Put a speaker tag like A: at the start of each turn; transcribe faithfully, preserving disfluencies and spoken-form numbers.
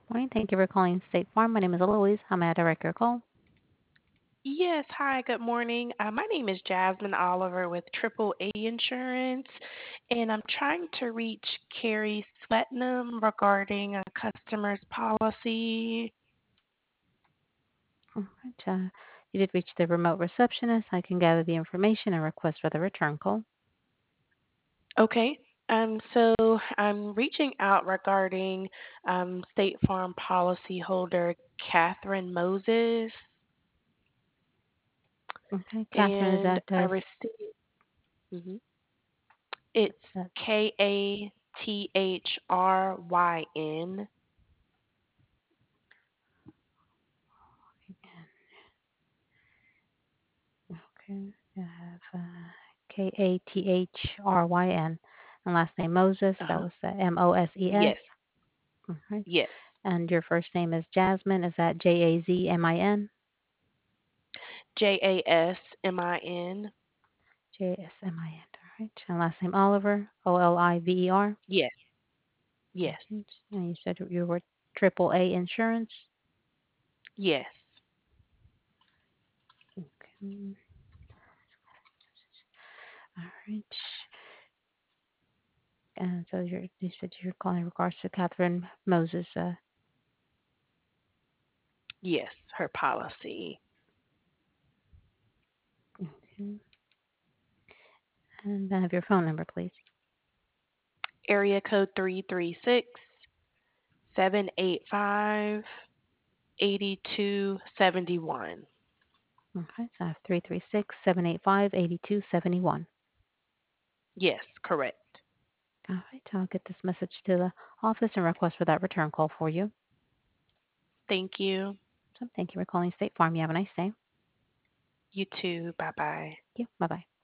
A: Morning. Thank you for calling State Farm. My name is Eloise. How may I direct your call?
B: Yes, hi, good morning. Uh, my name is Jasmine Oliver with Triple A Insurance, and I'm trying to reach Carrie Sweatnam regarding a customer's policy.
A: All right. Uh, you did reach the remote receptionist. I can gather the information and request for the return call.
B: Okay, um, so I'm reaching out regarding um, State Farm policyholder Catherine Moses,
A: Okay. Catherine, is
B: and
A: that
B: I
A: uh,
B: received mhm. It's
A: what's that?
B: K A T H R Y N.
A: Okay. I have uh, K A T H R Y N. And last name Moses. That
B: Uh-huh.
A: was uh, M O S E S.
B: Yes,
A: All right.
B: yes.
A: And your first name is Jasmine. Is that J A Z M I N?
B: J A S M I N.
A: J A S M I N. All right. And last name Oliver. O L I V E R.
B: Yes, yes,
A: Okay. And you said you were Triple A Insurance.
B: yes,
A: Okay. All right. And so you're, you said you're calling in regards to Catherine Moses. Uh,
B: yes, her policy.
A: okay. And I have your phone number, please.
B: Area code three three six, seven eight five, eight two seven one.
A: Okay. So I have three three six seven eight five eight two seven one.
B: Yes, correct.
A: All right. I'll get this message to the office and request for that return call for you.
B: Thank you.
A: So thank you for calling State Farm. You have a nice day.
B: You too. Bye bye.
A: Thank you. Bye bye.